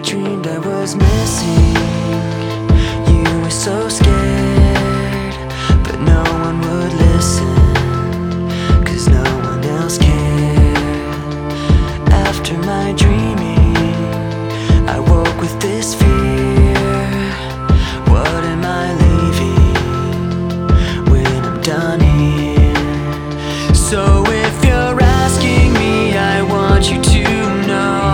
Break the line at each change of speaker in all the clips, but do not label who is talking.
dreamed I was missing. You were so scared, but no one would listen, 'cause no one else cared. After my dreaming, I woke with this fear. What am I leaving when I'm done here? So if you're asking me, I want you to know,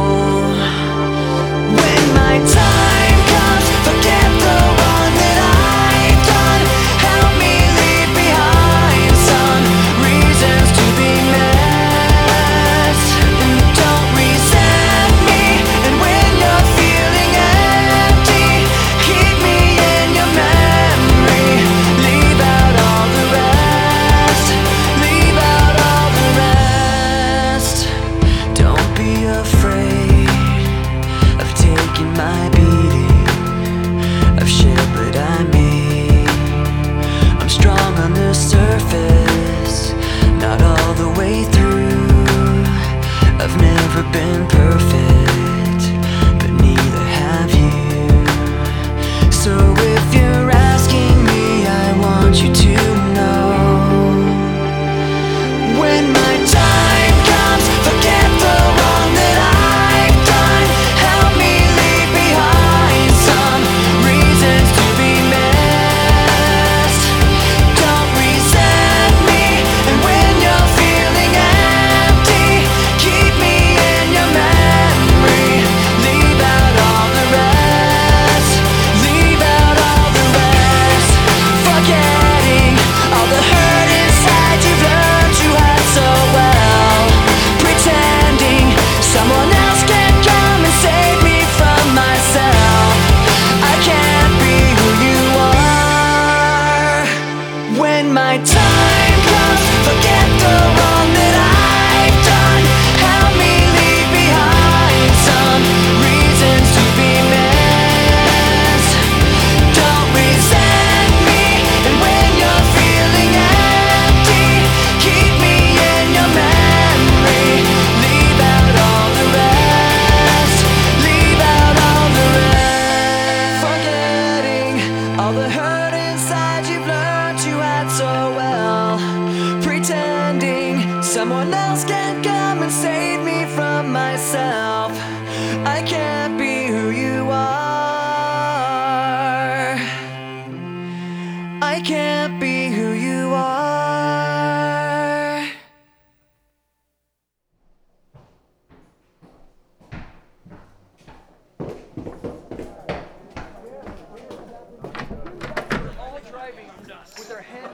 when my time comes, forget the wrong that I've done. Help me leave behind some reasons to be met, and don't resent me. And when you're feeling empty, keep me in your memory. Leave out all the rest, leave out all the rest. Don't be afraid of taking my beating, of shit that I made. I'm strong on the surface, not all the way through. I've never been perfect, but neither have you. So if you're asking me, I want you to know, when my time comes, forget the wrong that I've done. Help me leave behind some reasons to be missed. Don't resent me. And when you're feeling empty, keep me in your memory. Leave out all the rest, leave out all the rest. Forgetting all the hurt inside you've learned you had so well. Pretending someone else can come and save me from myself. I can't be who you are. When my time comes, forget the wrong that I've done. Help me leave behind some reasons to be missed. Don't resent me. And when you're feeling empty, keep me in your memory. Leave out all the rest, leave out all the rest. Forgetting all the hurt inside you've learned you had so well. Pretending someone else can come and save me from myself. I can't be